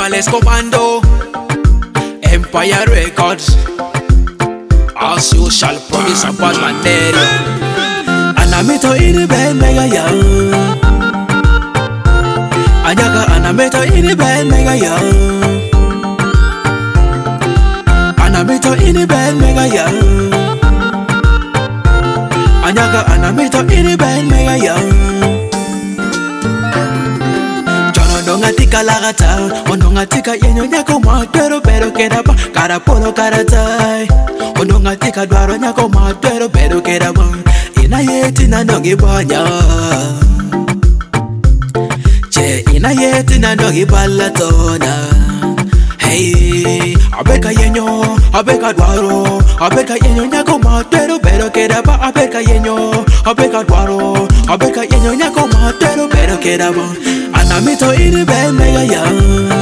Animales Comando, Empire Records, as usual, promise of bad man there. Anameto ini ben mega young, Anyaga anameto ini ben mega young, Anameto ini ben mega young, Anyaga anameto ini ben mega young. Tika lagata, ononga tika yenyo nyako matero pero kedaba, karapolo karatai. Ononga tika dwaro nyako matero pero kedaba, ina yeti na nongi banya. Che ina yeti na nongi balatona. Hey, abeka yenyo, abeka dwaro, abeka yenyo nyako matero pero kedaba, abeka yenyo, abeka dwaro, abeka yenyo nyako matero pero kedaba. Anameto ini ben mega young,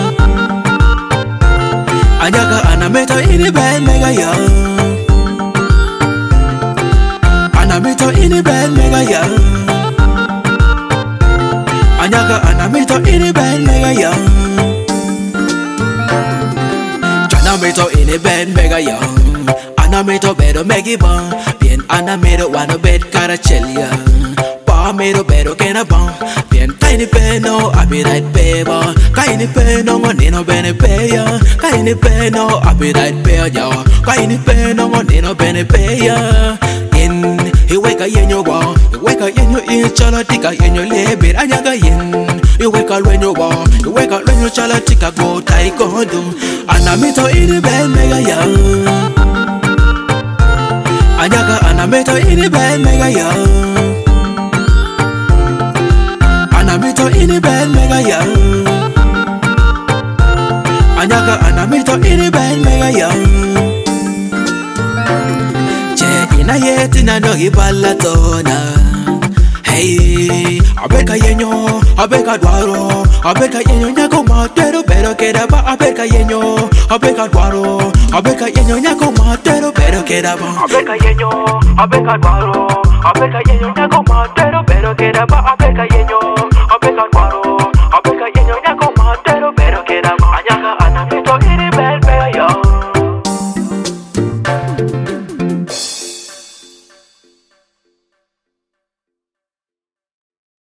Anyaga anameto ini ben mega young, Anameto ini ben mega young, Anyaga anameto ini ben mega young, Anameto ini ben mega young, Anameto bedo megi bon, bien anameto wano bed karachelia, Pameto bedo kena bon. Kaini peno, I be right paper. Kaini peno, nino bene paya. Kaini peno, I be right paya. Kaini peno, nino bene paya. In, he wake a yenyo wa. He wake a yenyo in chalatika yenyo lebe. Anyaga yen. He wake a when you wa. He wake a when you chalatika go taekwondo. Anameto ini ben mega young. Anyaga anameto ini ben mega young. Anameto ini ben mega young, Anyaga anameto ini ben mega young. Che ina yeti na nogi balatona. Hey, abeka yenyo, abeka dwaro, abeka yenyo nyako matero pero kedaba, abeka yenyo, abeka dwaro, abeka yenyo nyako matero pero kedaba, abeka yenyo, abeka dwaro, abeka yenyo nyako matero pero kedaba, abeka yenyo, abeka dwaro.